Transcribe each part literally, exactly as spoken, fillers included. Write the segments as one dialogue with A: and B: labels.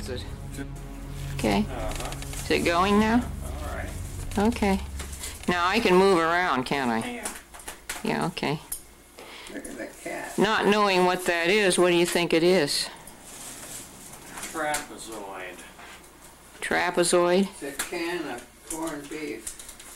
A: it? Okay.
B: Uh-huh.
A: Is it going now?
B: All right.
A: Okay. Now I can move around, can't I?
B: Yeah.
A: Yeah, okay.
C: Look at the cat.
A: Not knowing what that is, what do you think it is?
B: Trapezoid.
A: Trapezoid?
C: It's a can of corned beef.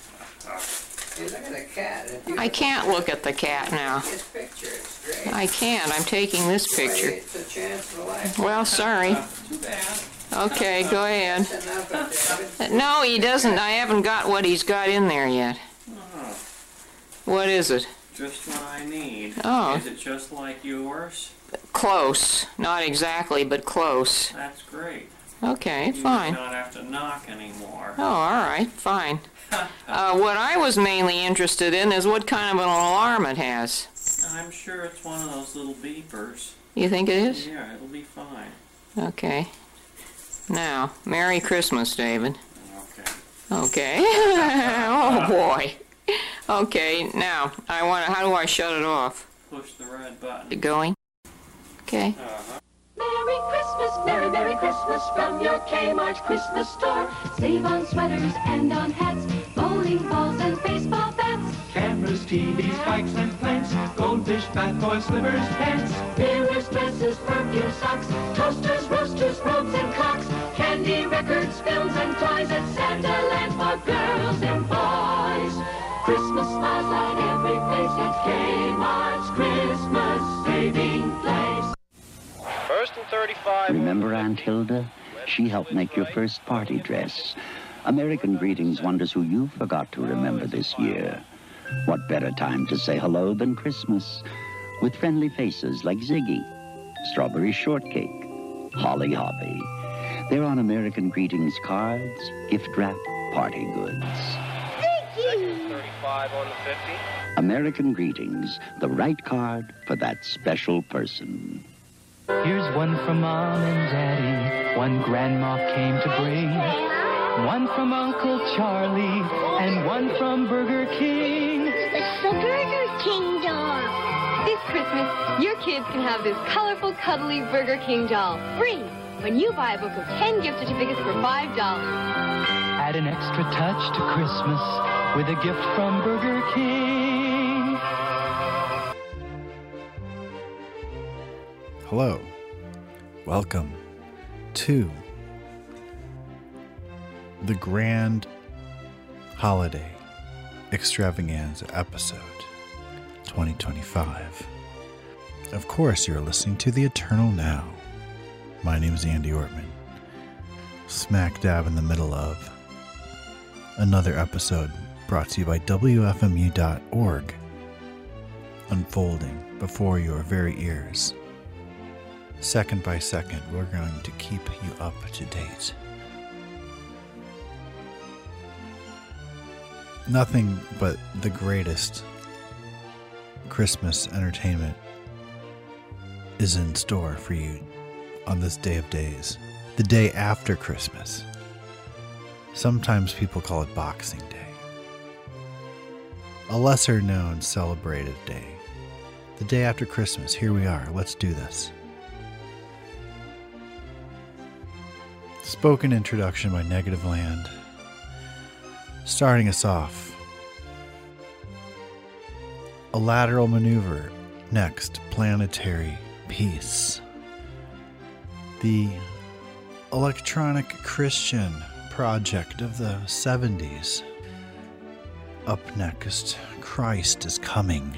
C: Hey, look at the cat. If you
A: I can't look at the cat now.
C: This picture, it's great.
A: I can't. I'm taking this picture.
C: It's a chance for life.
A: Well, sorry.
B: Too bad.
A: Okay, go ahead.
C: That's enough of David.
A: No, he doesn't. I haven't got what he's got in there yet.
B: Oh,
A: What is it?
B: just what I need.
A: Oh.
B: Is it just like yours?
A: Close. Not exactly, but close.
B: That's great.
A: Okay,
B: You
A: fine.
B: do not have to knock anymore.
A: Oh, all right, fine. Uh, what I was mainly interested in is what kind of an alarm it has.
B: I'm sure it's one of those little beepers.
A: You think it is?
B: Yeah, it'll be fine.
A: Okay. Now, Merry Christmas, David.
B: Okay.
A: Okay. Oh, boy. Okay, now, I want to, how do I shut it off?
B: Push the red button.
A: It going? Okay.
B: Uh-huh.
D: Merry Christmas, Merry, Merry Christmas from your Kmart Christmas store. Save on sweaters and on hats, bowling balls and baseball bats.
E: Cameras, T Vs, bikes and plants, goldfish, bath toys, slippers, pants.
D: Mirrors, dresses, perfume, socks, toasters, roasters, robes and clocks. Candy, records, films and toys at Santa Land for girls and boys. Christmas smiles light every face at Kmart's Christmas saving place.
B: First and thirty-five.
F: Remember Aunt Hilda? She helped make your first party dress. American Greetings wonders who you forgot to remember this year. What better time to say hello than Christmas? With friendly faces like Ziggy, Strawberry Shortcake, Holly Hoppy. They're on American Greetings cards, gift wrap, party goods.
B: thirty-five on the fifty.
F: American Greetings, the right card for that special person.
E: Here's one from Mom and Daddy, one Grandma came to bring, one from Uncle Charlie, and one from Burger King.
G: It's the Burger King doll.
H: This Christmas, your kids can have this colorful, cuddly Burger King doll free when you buy a book of ten gift certificates for five dollars.
E: Add an extra touch to Christmas with a gift from Burger King.
I: Hello. Welcome to the Grand Holiday Extravaganza episode twenty twenty-five. Of course, you're listening to The Eternal Now. My name is Andy Ortman. Smack dab in the middle of another episode brought to you by W F M U dot org, unfolding before your very ears. Second by second, we're going to keep you up to date. Nothing but the greatest Christmas entertainment is in store for you on this day of days, the day after Christmas. Sometimes people call it Boxing Day, a lesser known celebrated day. The day after Christmas, here we are, let's do this. Spoken introduction by Negative Land. Starting us off, a lateral maneuver. Next, Planetary Peace. The electronic Christian project of the seventies. Up next, Christ is Coming.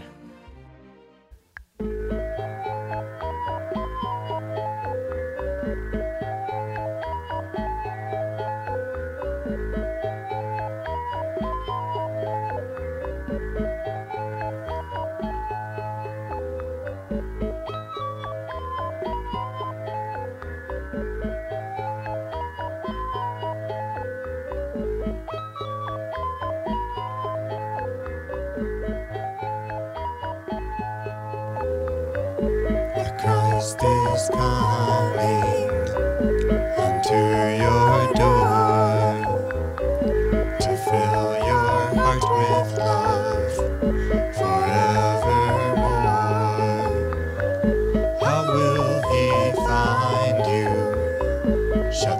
J: Christ is coming unto your door to fill your heart with love forevermore. How will he find you? Shall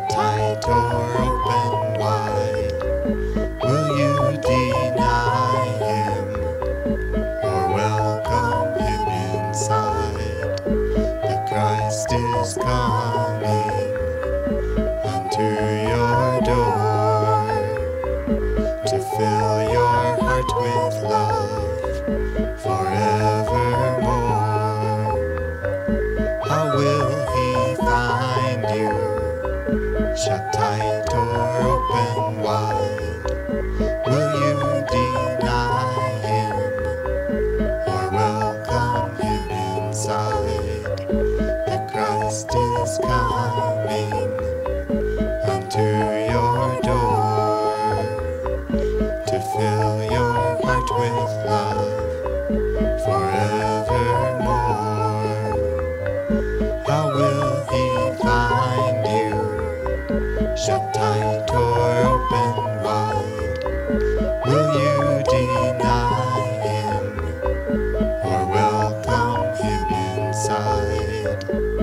J: is coming unto your door to fill your heart with love forevermore. How will he find you? Shut tight or open wide? Will you deny him or welcome him inside? The Christ is coming unto your door to fill your heart with love forevermore. How will he find you? Shut tight or open wide? Will you deny him or welcome him inside?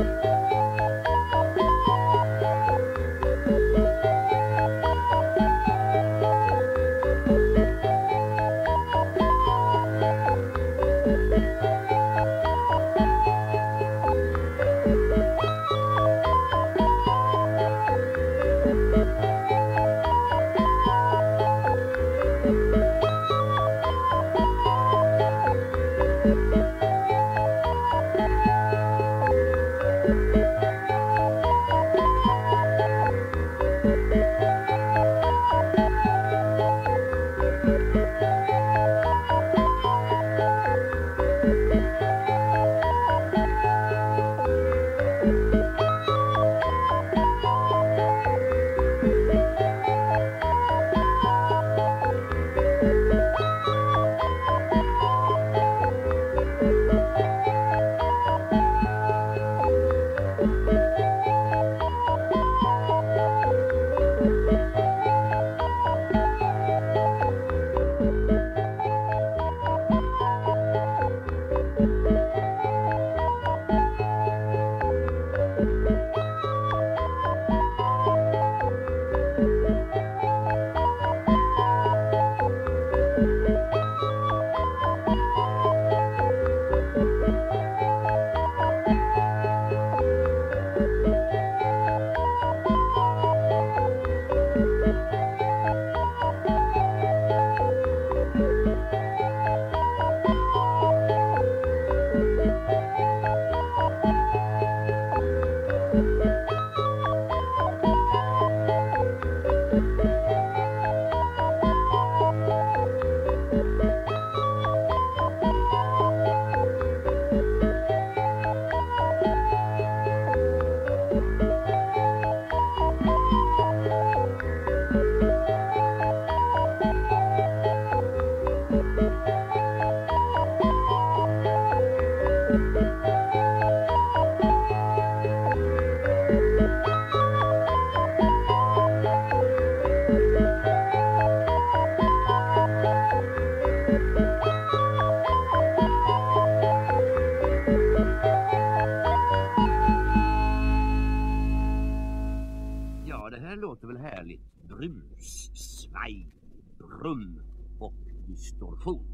K: Låter väl härligt. Brus, svaj, brum och distorsion.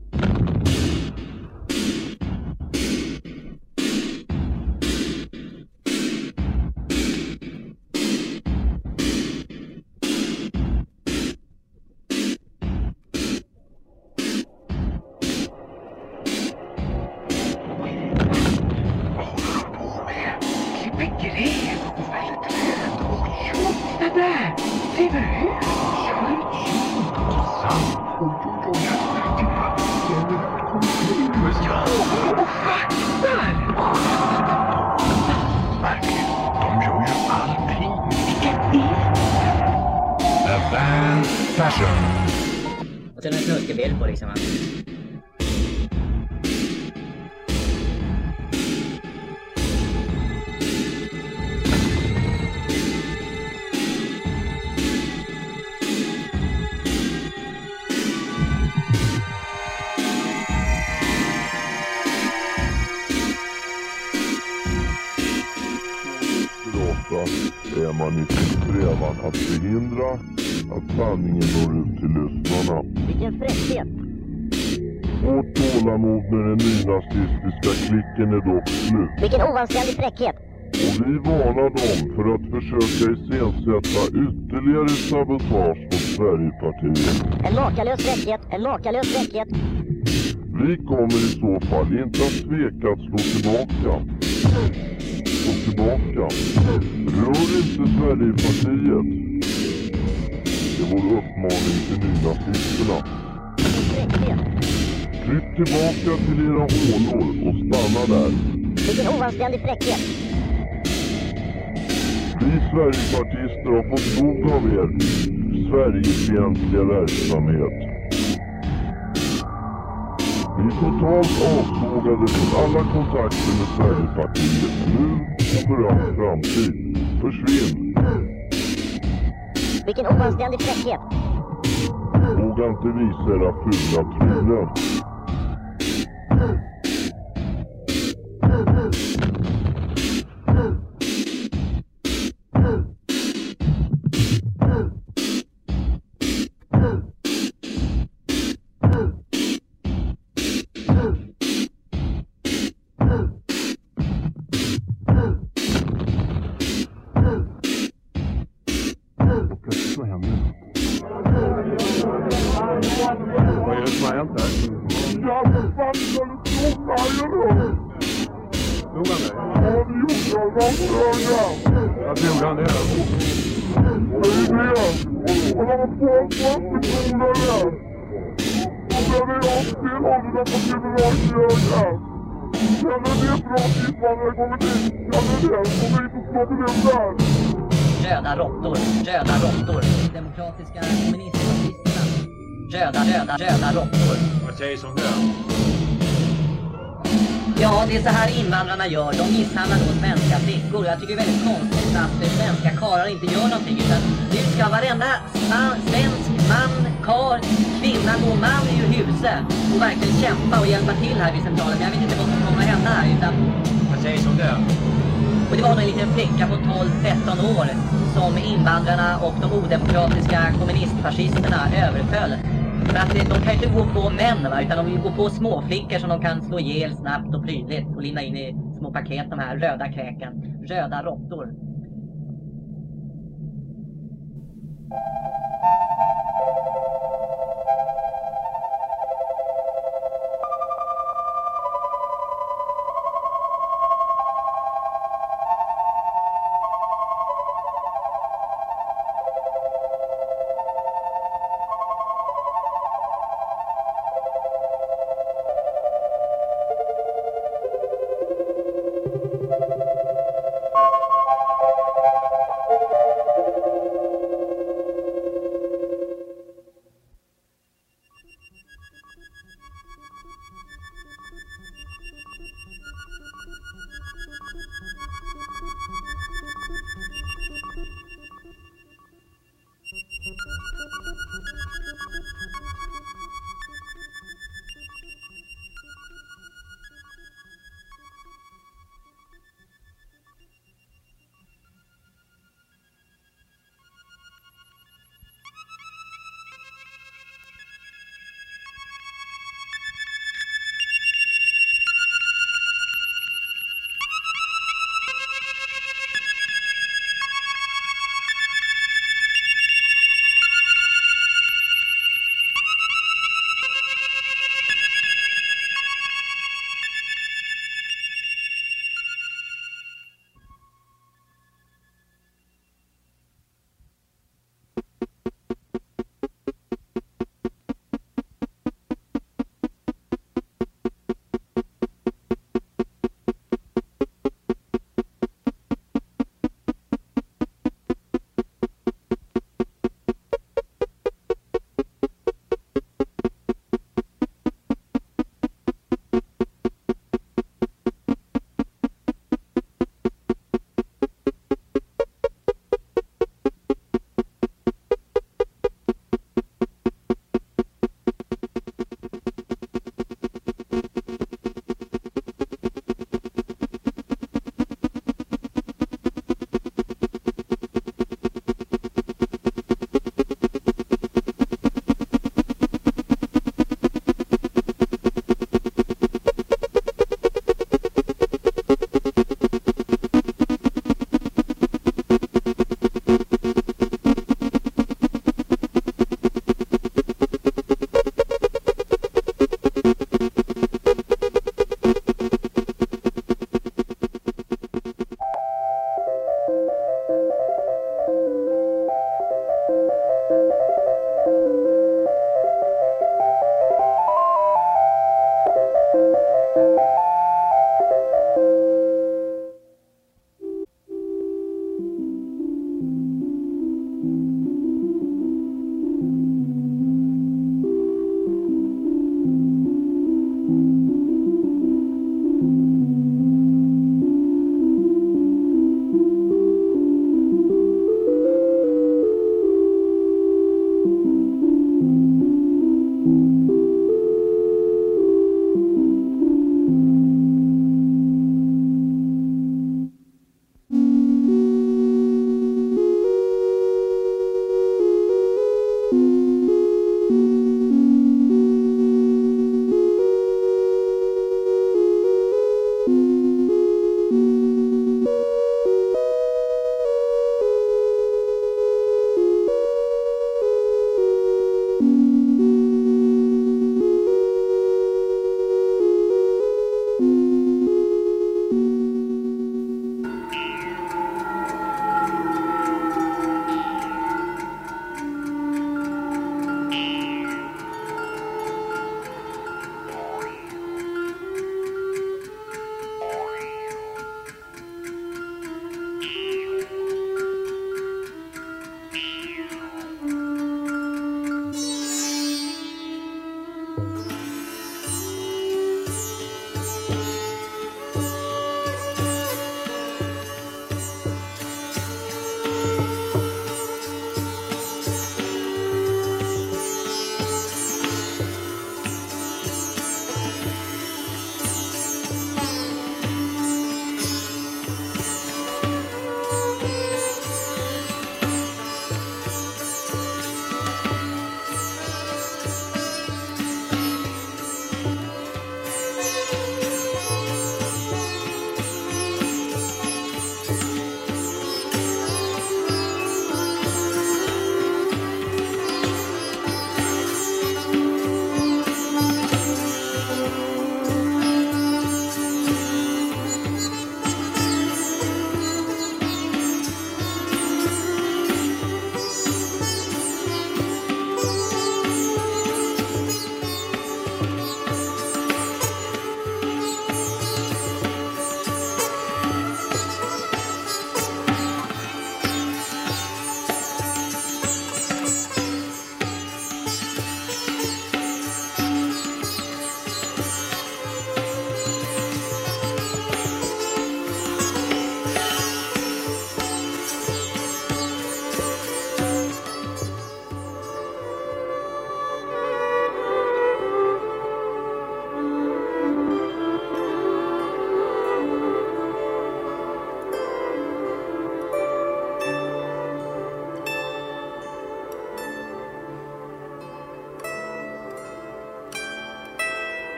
L: Och sen en snuskebild på liksom.
M: Är man i sin strävan att förhindra att sanningen når ut till lyssnarna.
L: Vilken fräckhet!
M: Vårt tålamod med den nynazistiska klicken är dock slut.
L: Vilken oanständig fräckhet!
M: Och vi varnar dem för att försöka iscensätta ytterligare sabotage mot Sverigepartiet.
L: En makalös fräckhet, en makalös fräckhet.
M: Vi kommer i så fall inte att tveka att slå tillbaka. Slå tillbaka. Rör inte Sverigepartiet. Det är vår uppmaning till nynazisterna. Kryp tillbaka till era hålor och stanna där.
L: Vilken oanständig fräckhet.
M: Vi Sverigepartister har fått nog av er Sverigefientliga verksamhet. Vi totalt avsågade från alla kontakter med Sverigepartiet nu och för all framtid. Försvinn!
L: Vilken oanständig fräckhet.
M: Våga inte visa era fula trylen.
N: Vad är det som har hänt här?
M: Ja, vad fan ska du tro mig då?
N: Slog han dig?
M: Ja, det gjorde jag. Vad fråga?
N: Varför gjorde han det då?
M: Det är det. Och de har fått vattenskola där. Och där är jag till åldern på kriminalkjöken. Känner det bra tippar när jag kommer dit? Känner det? Kommer in på problem där.
L: Röda råttor, röda råttor. Demokratiska kommunistfascisterna. Röda, röda, röda råttor.
N: Vad sägs om det?
L: Ja, det är så här invandrarna gör. De misshandlar då svenska flickor. Jag tycker det är väldigt konstigt att svenska karlar inte gör någonting. Utan nu ska varenda man, svensk man, kar, kvinna gå man ur huset och verkligen kämpa och hjälpa till här vid centralen. Men jag vet inte vad som kommer att hända här. Utan...
N: Vad sägs om det?
L: Och det var nog en liten flicka på tolv tretton år som invandrarna och de odemokratiska kommunistfascisterna överföll. För att de kan inte gå på män, va? Utan de vill gå på småflickor som de kan slå ihjäl snabbt och prydligt och linda in i små paket, de här röda kräken, röda råttor.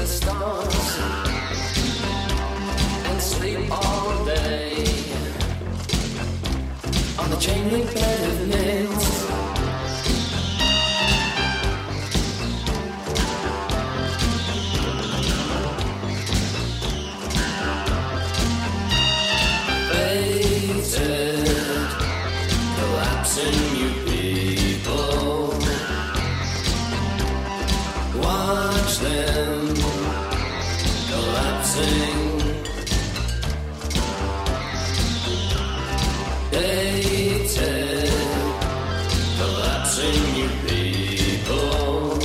O: the stars and sleep all day on the chain link bed of nails. Collapsing you people, watch them collapsing. Dated, collapsing you people,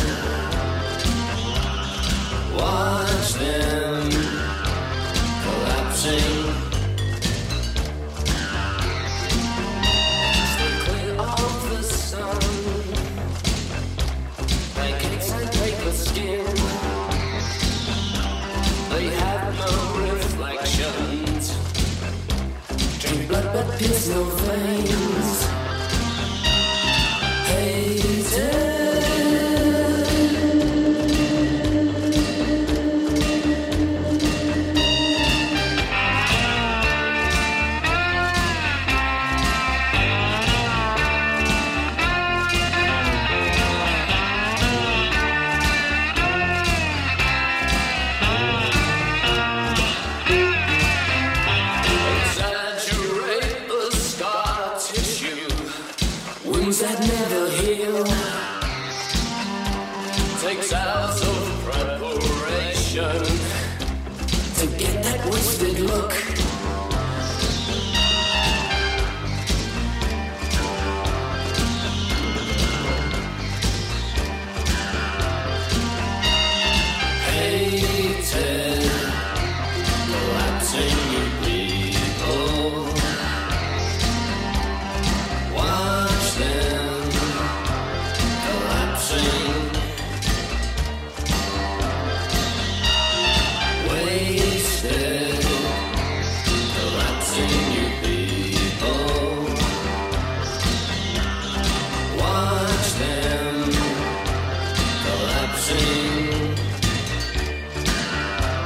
O: watch them collapsing. Skin. They have no reflections. Drink blood but pierce no veins. Hated. That never heal. Takes hours of preparation to get that wasted look. Hated, collapsing you people. Watch them collapsing. Wasted, collapsing you people. Watch them collapsing.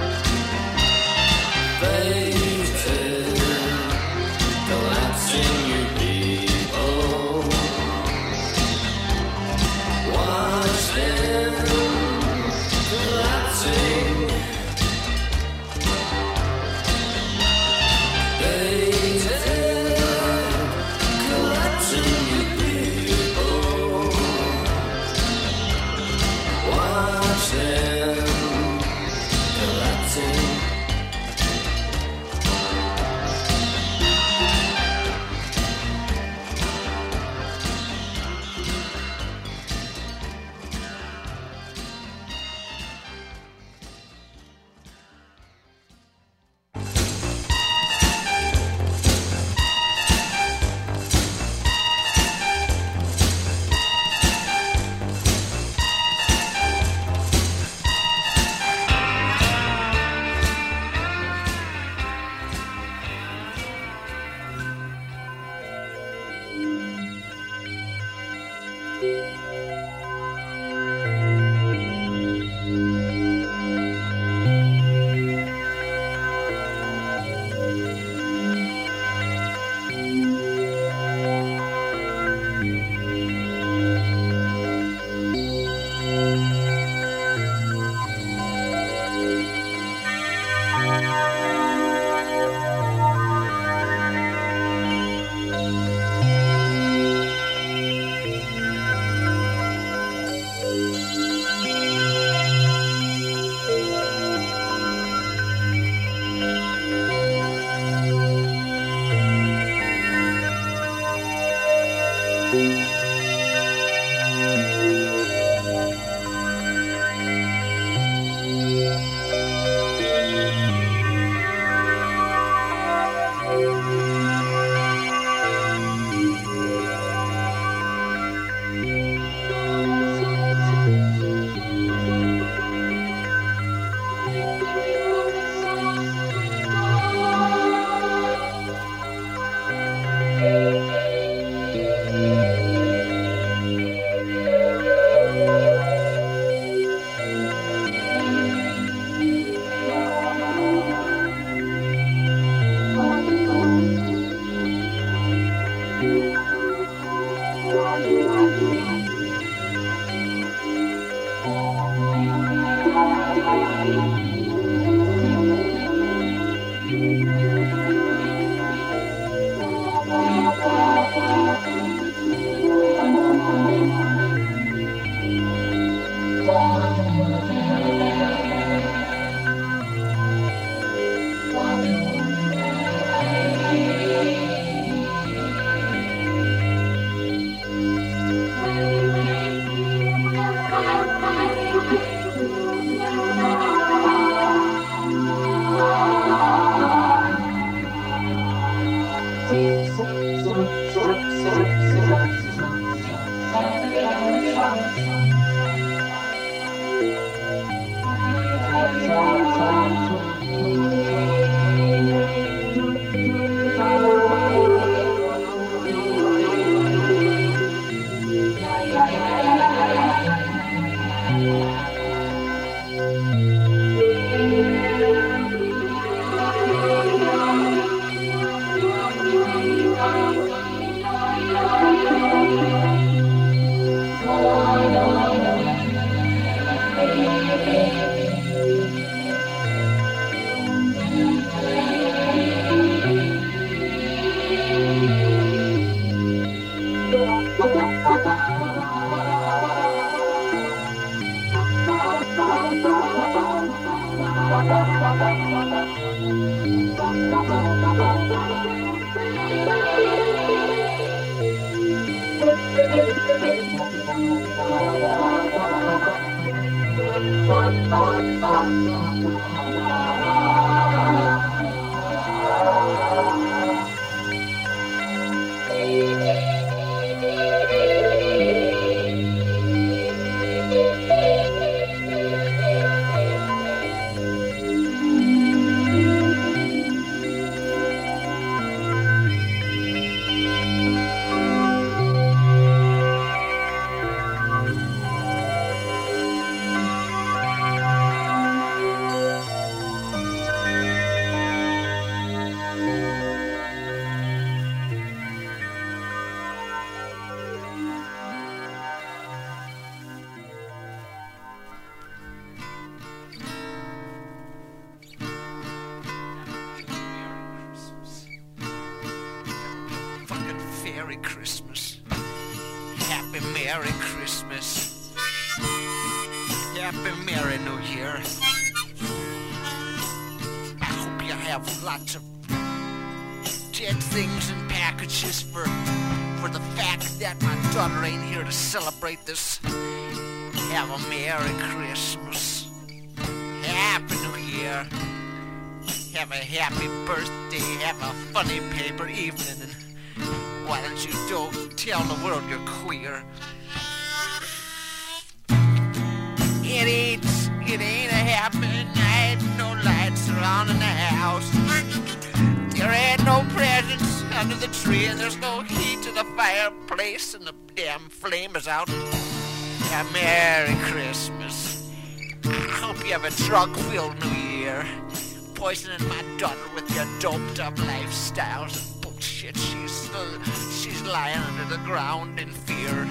P: Merry Christmas. Happy Merry Christmas. Happy Merry New Year. I hope you have lots of dead things and packages for for the fact that my daughter ain't here to celebrate this. Have a Merry Christmas. Happy New Year. Have a happy birthday. Have a funny paper evening. And why don't you don't tell the world you're queer? It ain't, it ain't a happy night. No lights around in the house. There ain't no presents under the tree, and there's no heat to the fireplace, and the damn flame is out. A Merry Christmas. I hope you have a drug-filled New Year, poisoning my daughter with your doped-up lifestyles and bullshit. She's uh, she's lying under the ground in fear.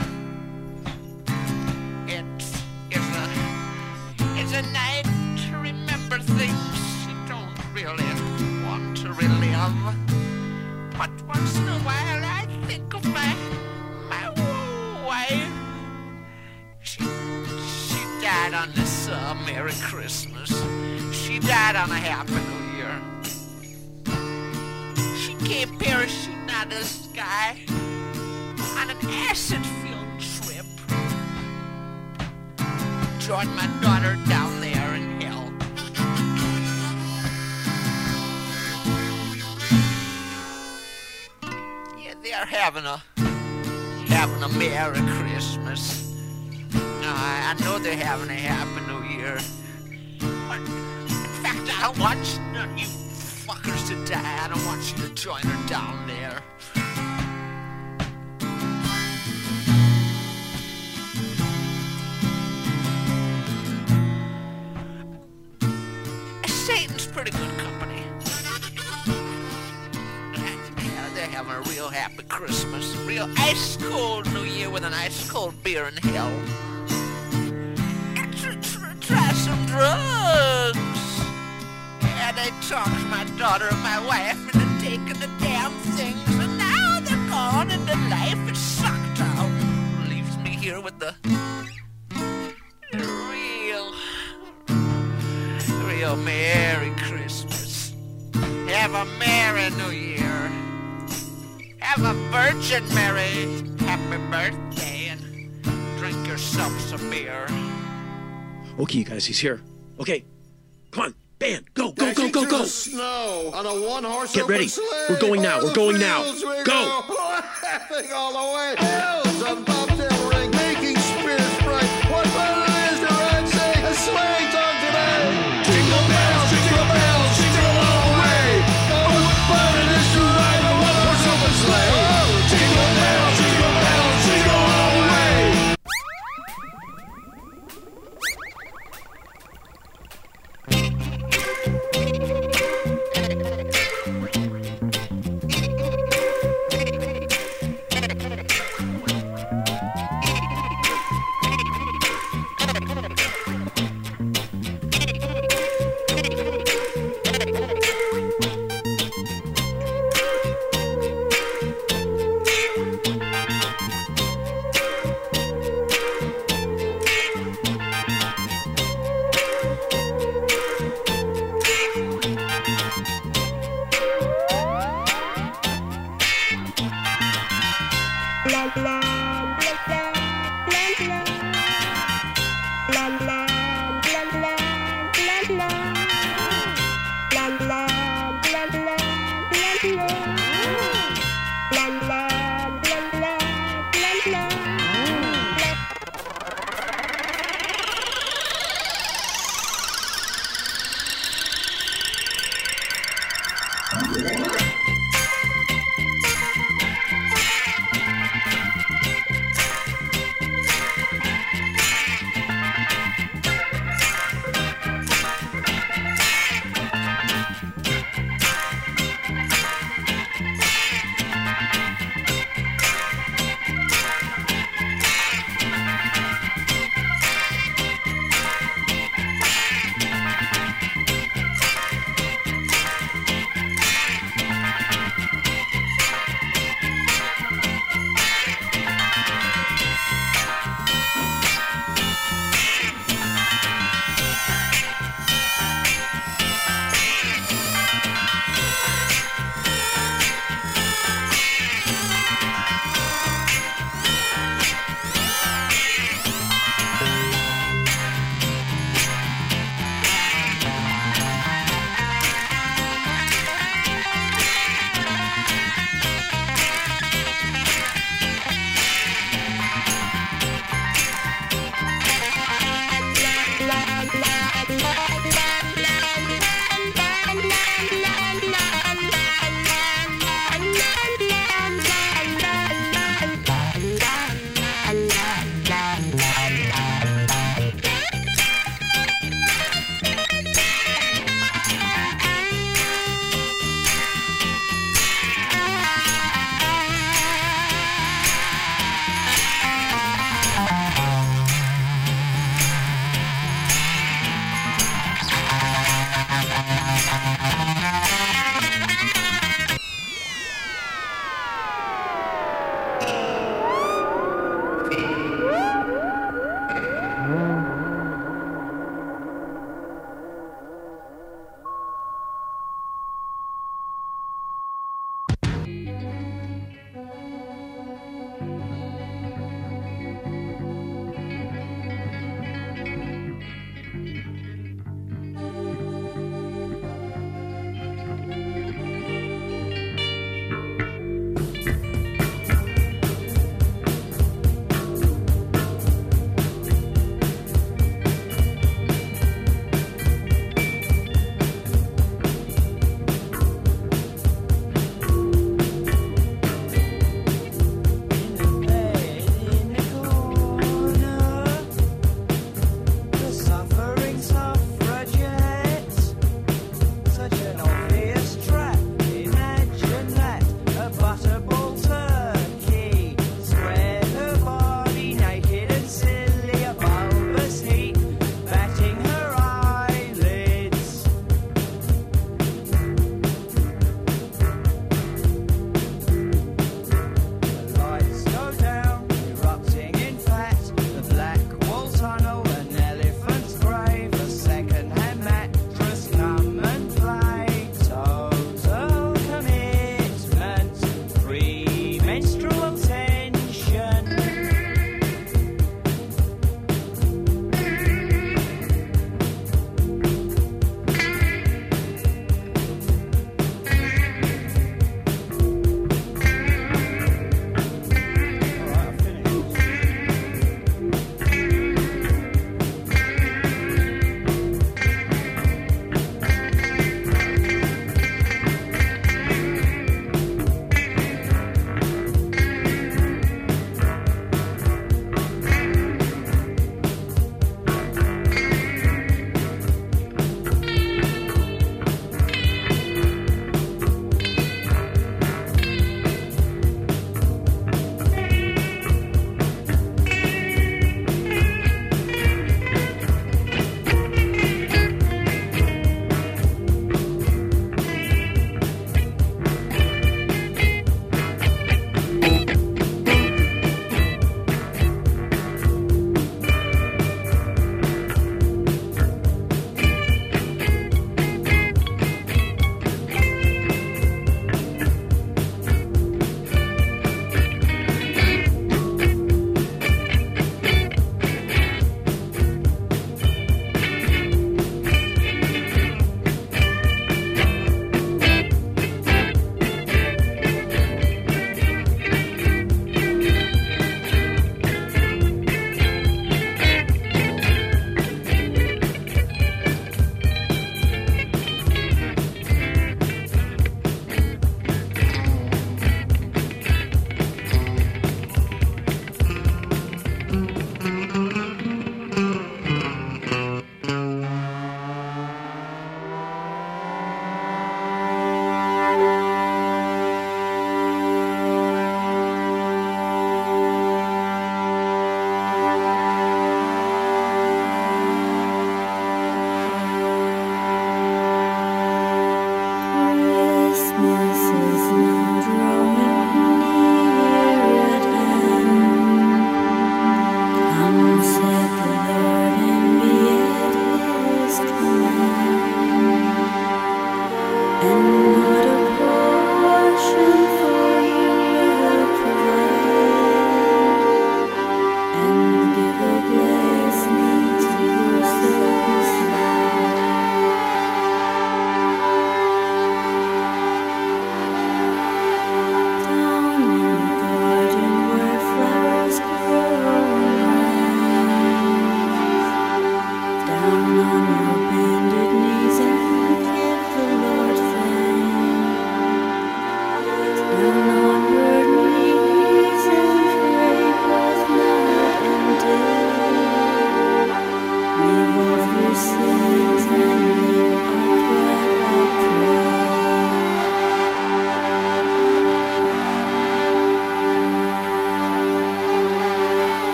P: It's it's a it's a night to remember things you don't really want to relive. But once in a while I think of my my wife. She she died on this uh, Merry Christmas. She died on a Happy New Year. She came parachuting out of the sky on an acid-filled trip. Joined my daughter down there in hell. Yeah, they're having a having a Merry Christmas. No, I, I know they're having a Happy New Year. But in fact, I don't want none of you fuckers to die. I don't want you to join her down there. Satan's pretty good company. Yeah, they're having a real happy Christmas. Real ice cold New Year with an ice cold beer in hell. Try some drugs. And they talked my daughter and my wife into taking the damn things, and now they're gone and the life is sucked out. Leaves me here with the real, real Merry Christmas. Have a Merry New Year. Have a Virgin Mary happy birthday and drink yourself some beer.
Q: Okay, you guys, he's here. Okay, come on, band, go, go, go, go, go.
R: Snow on a one-horse
Q: Get ready.
R: sleigh.
Q: We're going now.
R: Over
Q: We're going
R: the
Q: now.
R: fields we
Q: Go.
R: Laughing all the way. Bells on bobtail ring, making spirits bright. What fun it is to ride, say, a sleighing song today. Jingle bells, jingle bells, jingle all the way. Oh, what fun it is to ride a one-horse open sleigh. Oh, jingle bells, jingle bells, jingle all the way.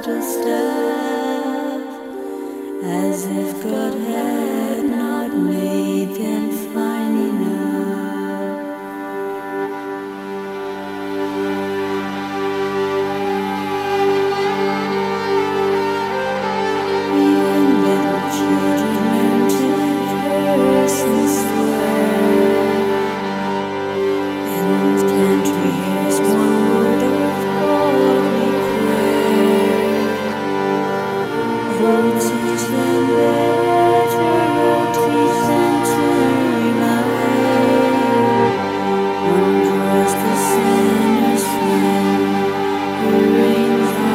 S: vital stuff, as if God had not made them fine enough. Even little children learn to curse and swear, and can't we hear one word of godly prayer? Oh, teach them better, oh, teach them to remind. One pours the sinner's friend who reigns on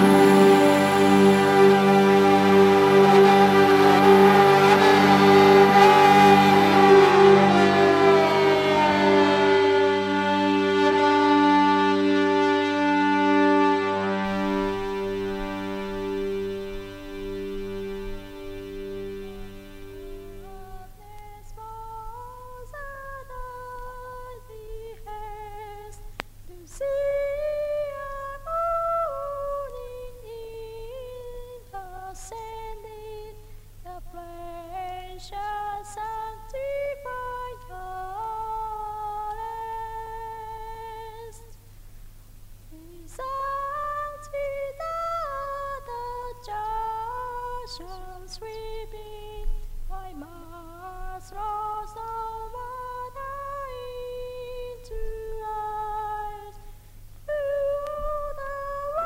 S: sweeping my mass rose over into eyes through the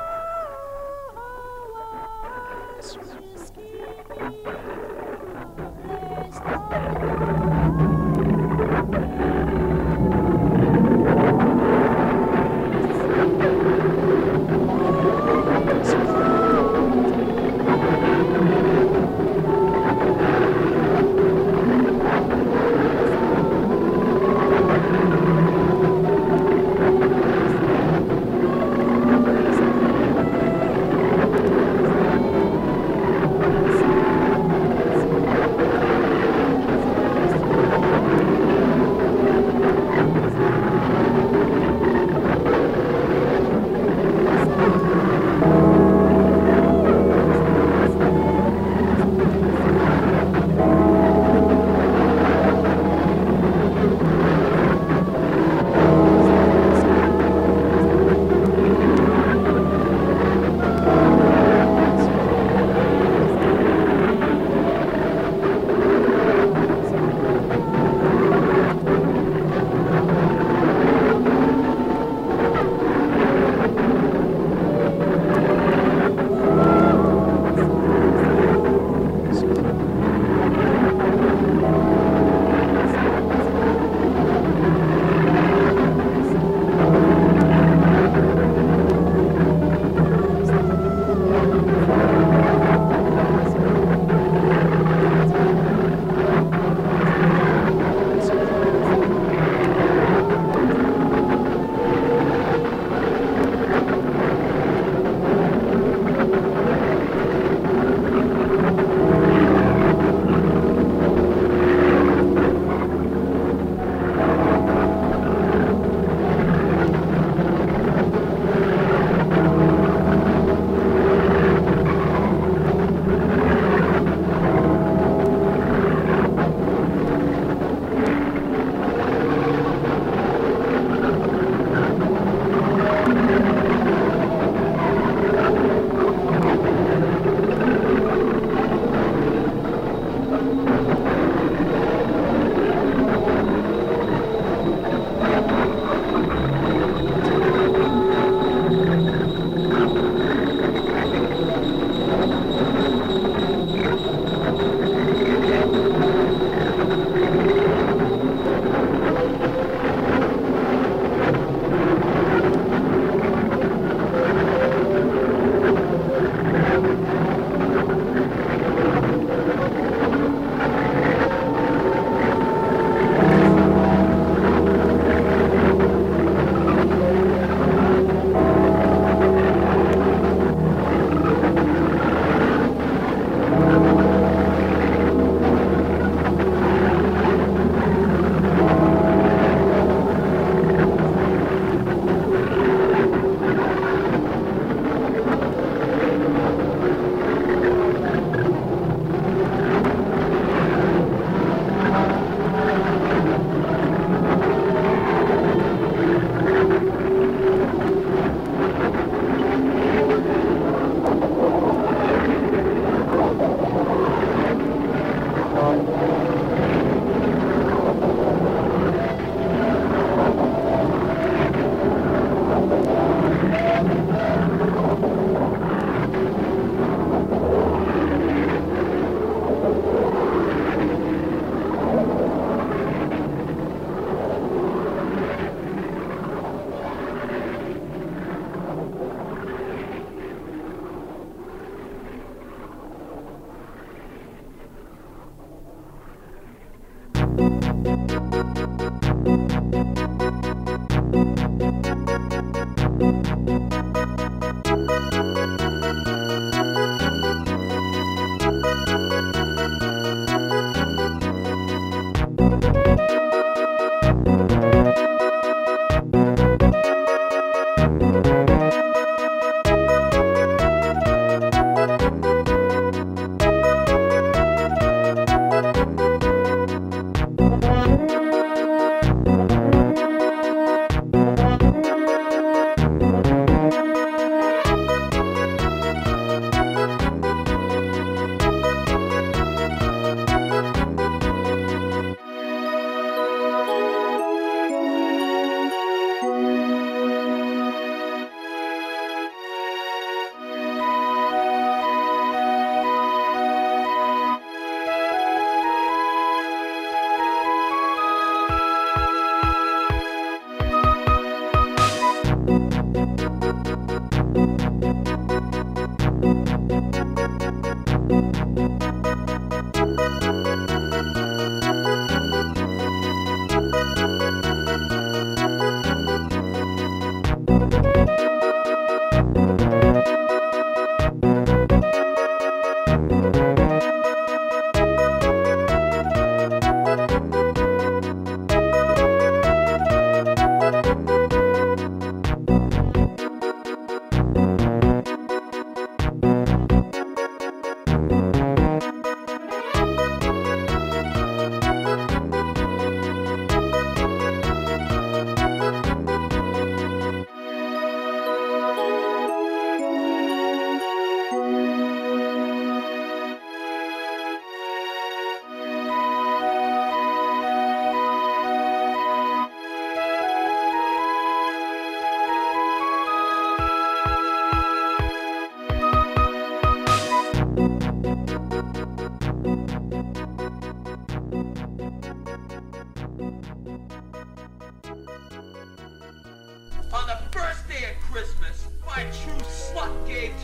S: wash she's keeping a place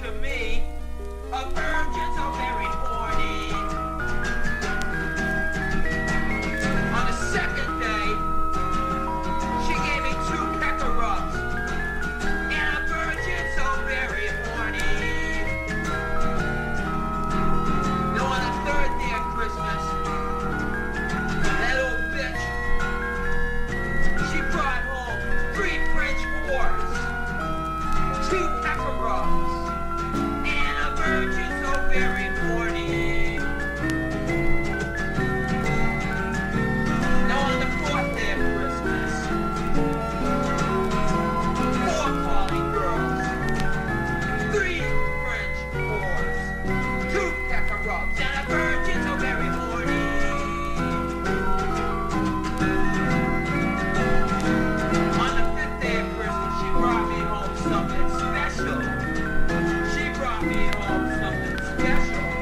P: to me, a virgin's a very horny. On the second day, she gave me two pecker rubs, and a virgin's so very horny. Now on the third day of Christmas, that old bitch, she brought home three French whores, two pecker rubs, and a virgin so very horny. Now on the fourth day of Christmas, four calling girls, three French whores, two pecker rubs, and a virgin so very horny. On the fifth day of Christmas, she brought me home something special. She brought me home something special.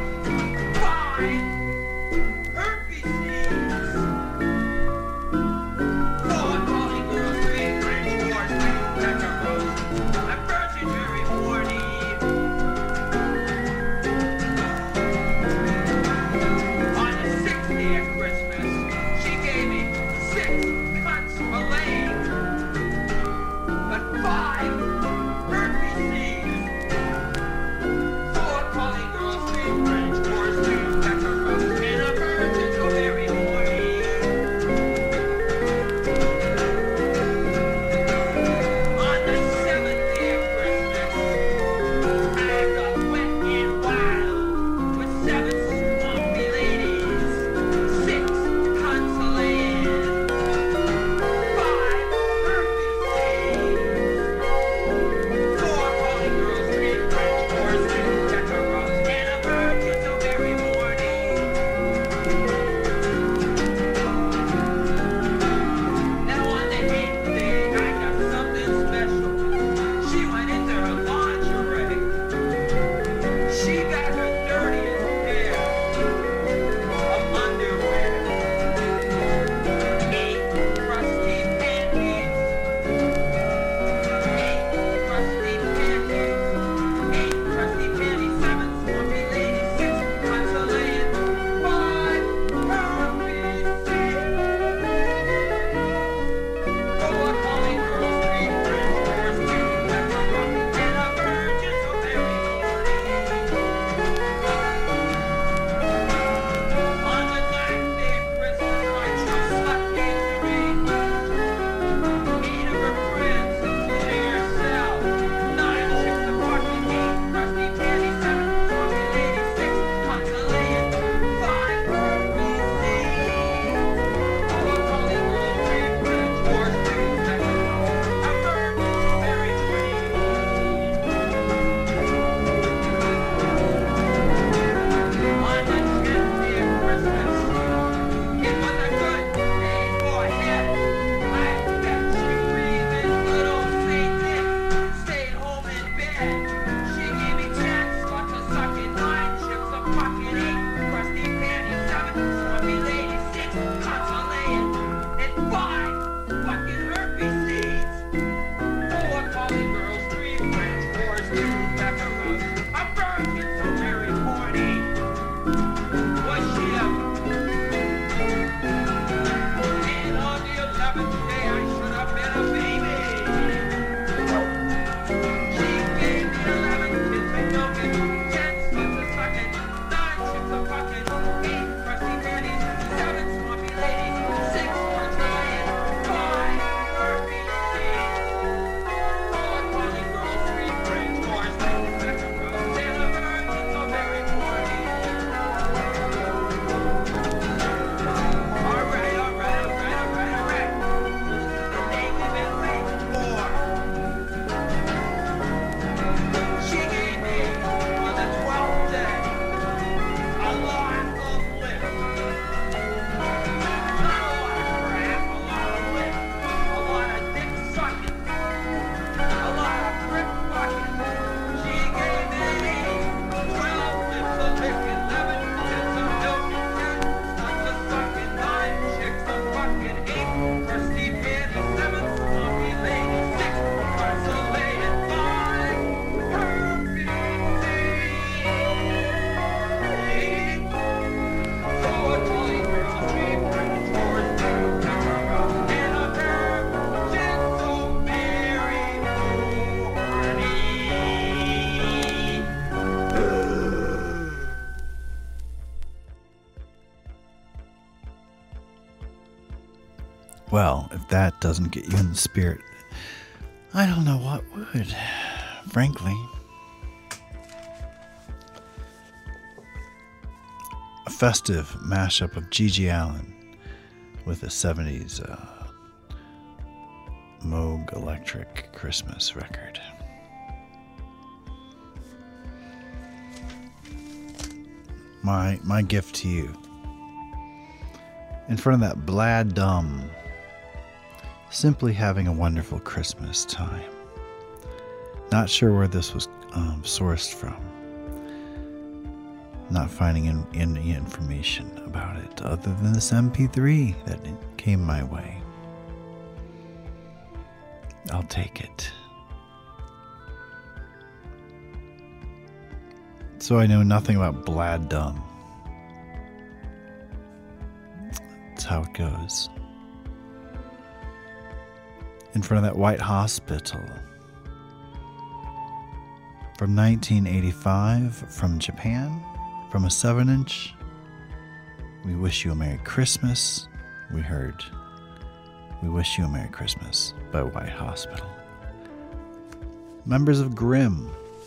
I: Well, if that doesn't get you in the spirit, I don't know what would, frankly. A festive mashup of Gigi Allen with a seventies uh, Moog Electric Christmas record. My my gift to you. In front of that Blad Dum, simply having a wonderful Christmas time. Not sure where this was um, sourced from. Not finding in, in, any information about it other than this M P three that came my way. I'll take it. So I know nothing about Blad Dum. That's how it goes. In front of that White Hospital. From nineteen eighty-five, from Japan, from a seven inch. We Wish You a Merry Christmas. We heard We Wish You a Merry Christmas by White Hospital. Members of Grimm.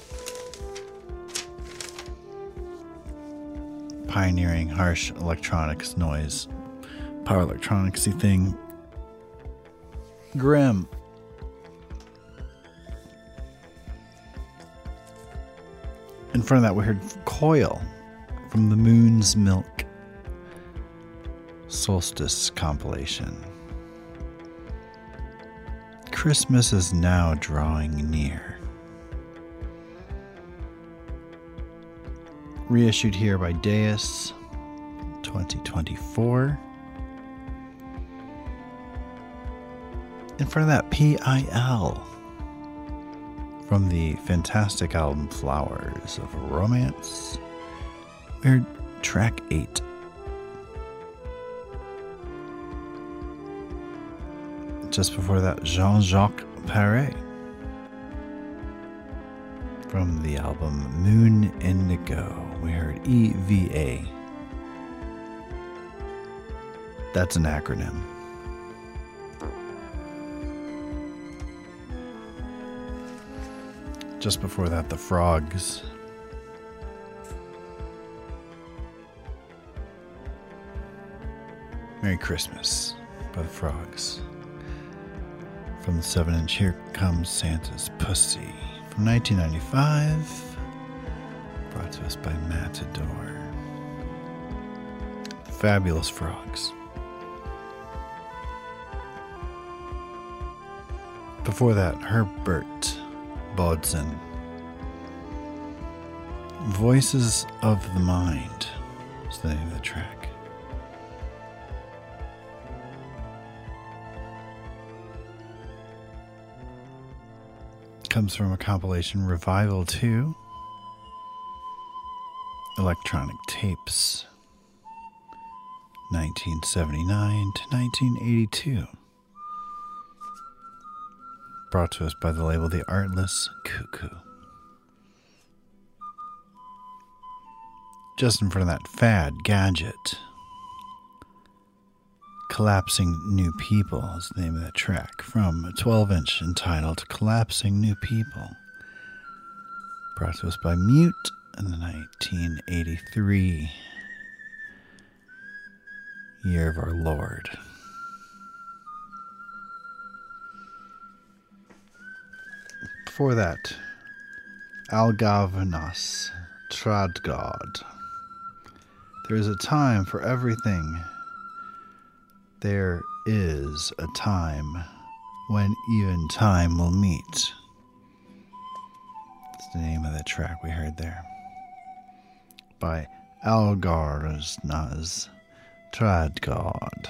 I: Pioneering harsh electronics noise, power electronicsy thing. Grimm. In front of that, we heard Coil from the Moon's Milk Solstice compilation. Christmas is now drawing near. Reissued here by Deus, twenty twenty-four. In front of that, P I L from the fantastic album Flowers of Romance. We're track eight. Just before that, Jean-Jacques Perret from the album Moon Indigo. We heard E V A. That's an acronym. Just before that, the Frogs. Merry Christmas by the Frogs. From the seven inch, Here Comes Santa's Pussy. From nineteen ninety-five. Brought to us by Matador. The Fabulous Frogs. Before that, Herbert Bodson. Voices of the Mind is the name of the track. Comes from a compilation, Revival two. Electronic Tapes. nineteen seventy-nine to nineteen eighty-two. Brought to us by the label The Artless Cuckoo. Just in front of that, Fad Gadget. Collapsing New People is the name of that track from a twelve inch entitled Collapsing New People. Brought to us by Mute in the nineteen eighty-three year of our Lord. Before that, Algavanos Tradgod. There is a time for everything. There is a time when even time will meet. That's the name of the track we heard there. By Algavanos Tradgod,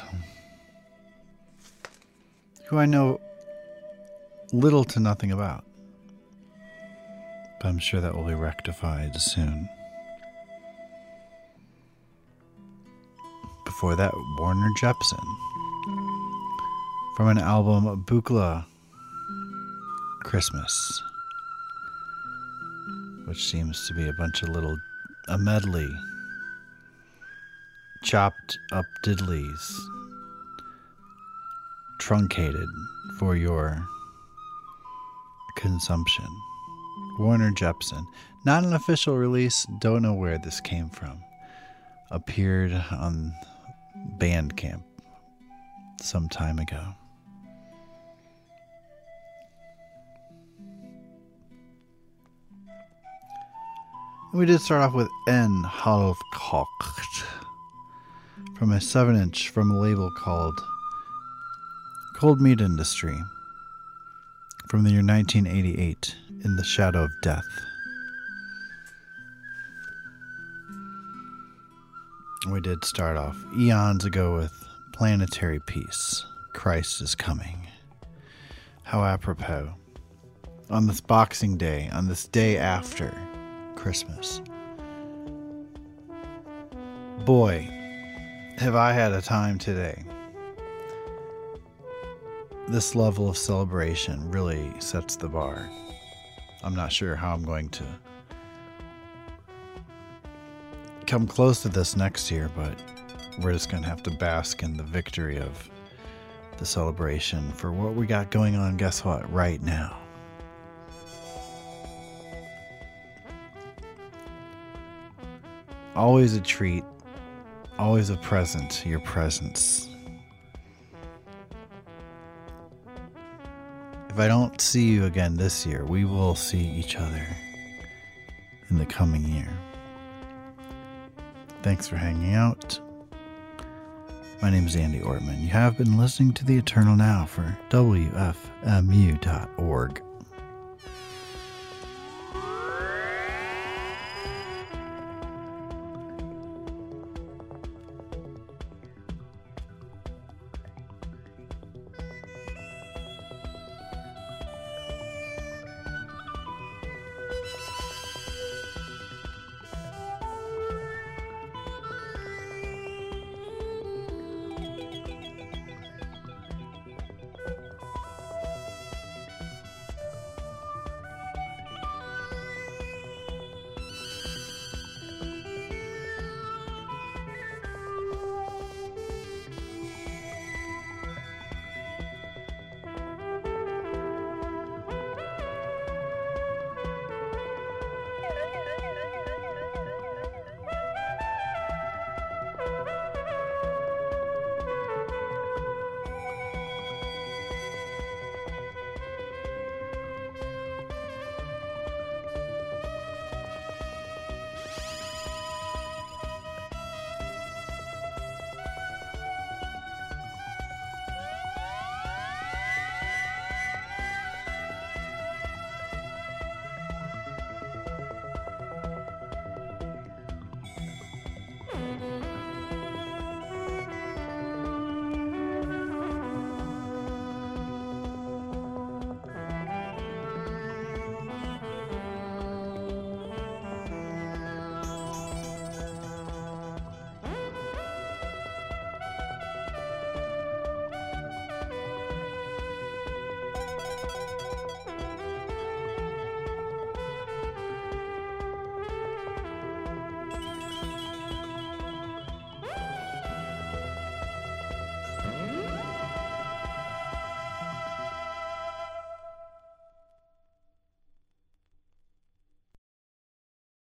I: who I know little to nothing about. But I'm sure that will be rectified soon. Before that, Warner Jepsen. From an album, Buchla Christmas. Which seems to be a bunch of little, a medley. Chopped up diddlies. truncated for your consumption. Warner Jepsen, not an official release, don't know where this came from. Appeared on Bandcamp some time ago. We did start off with En Halfkocht from a seven inch from a label called Cold Meat Industry from the year nineteen eighty-eight, In the Shadow of Death. We did start off eons ago with Planetary Peace, Christ is Coming. How apropos. On this Boxing Day, on this day after Christmas. Boy, have I had a time today. This level of celebration really sets the bar. I'm not sure how I'm going to come close to this next year, but we're just going to have to bask in the victory of the celebration for what we got going on, guess what, right now. Always a treat, always a present, your presence. If I don't see you again this year, we will see each other in the coming year. Thanks for hanging out. My name is Andy Ortman. You have been listening to The Eternal Now for W F M U dot org.